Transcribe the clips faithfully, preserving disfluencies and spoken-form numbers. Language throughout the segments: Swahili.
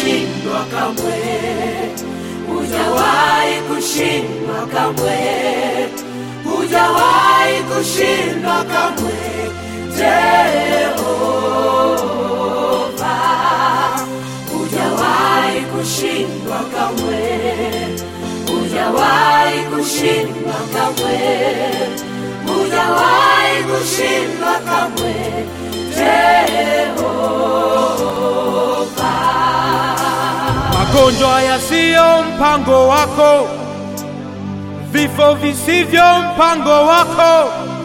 kushindwa kamwe, hujawahi kushindwa kamwe, hujawahi kushindwa kamwe. Jehova, hujawahi kushindwa kamwe, hujawahi kushindwa kamwe, hujawahi kushindwa kamwe. Jehova, magonjwa yasiyo mpango wako, vifo visivyo mpango wako,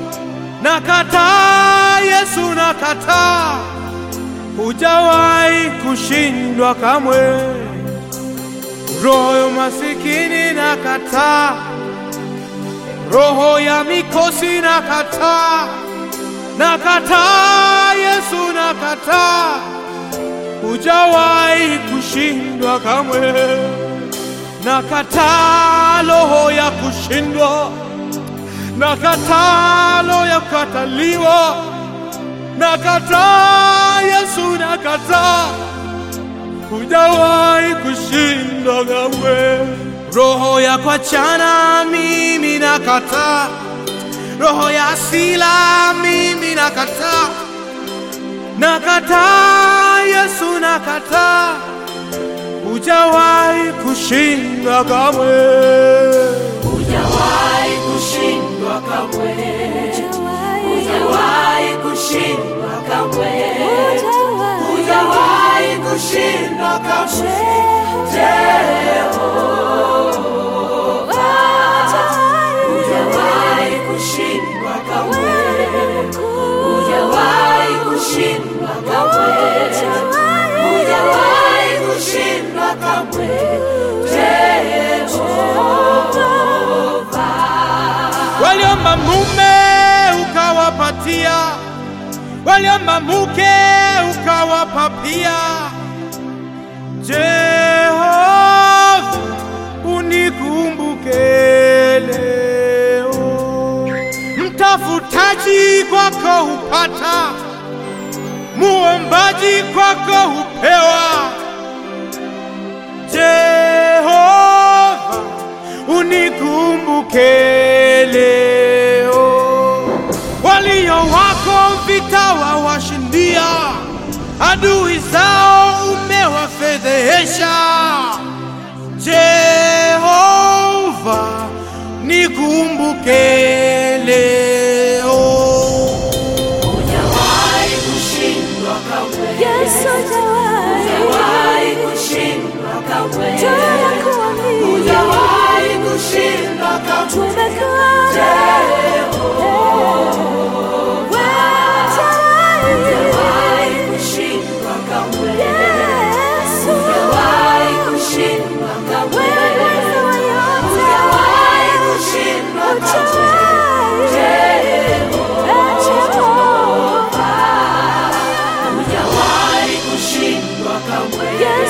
nakataa Yesu, nakataa, hujawahi kushindwa kamwe. Roho ya masikini nakataa, roho ya mikosi nakataa, nakataa Yesu, nakataa, hujawahi kushindwa kamwe. Nakataa roho ya kushindwa, nakataa roho ya kukataliwa, nakataa Yesu, nakataa, hujawahi kushindwa kamwe. Roho ya kuachana mimi nakataa, roho ya hasira mimi nakataa, nakataa Yesu, nakataa, hujawahi kushindwa kamwe. hujawahi kushindwa kamwe, hujawahi kushindwa kamwe, hujawahi kushindwa kamwe. Jehova, hujawahi kushindwa kamwe, hujawahi kushindwa kamwe, hujawahi kushindwa kamwe. Jehova, waliomba mume ukawapatia, waliomba mke ukawapa pia. Jehova, unikumbuke leo. Mtafutaji kwako hupata, muombaji kwako hupewa. Jehova, unikumbuke leo. Walio wako vita wawashindia, adui zao umewafedhehesha. Jehova, nikumbuke leo. hujawahi kushindwa kamwe, Yesu, hujawahi kushindwa kamwe, tunakuamini, hujawahi kushindwa kamwe. tumekuamini. Hujawahi kushindwa kamwe, hujawahi kushindwa kamwe, hujawahi kushindwa kamwe. Jehova, hujawahi kushindwa kamwe,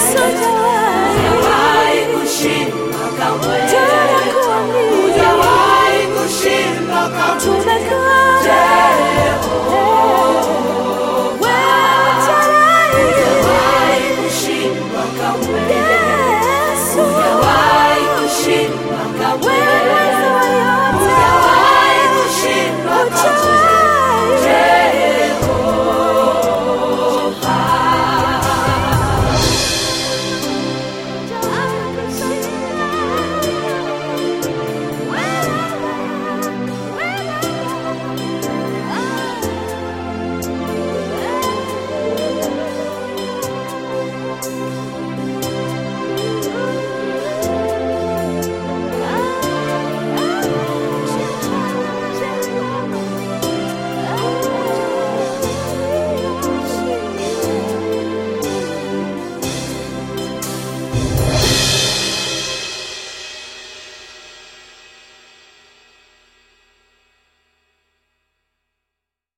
hujawahi kushindwa kamwe, hujawahi kushindwa kamwe.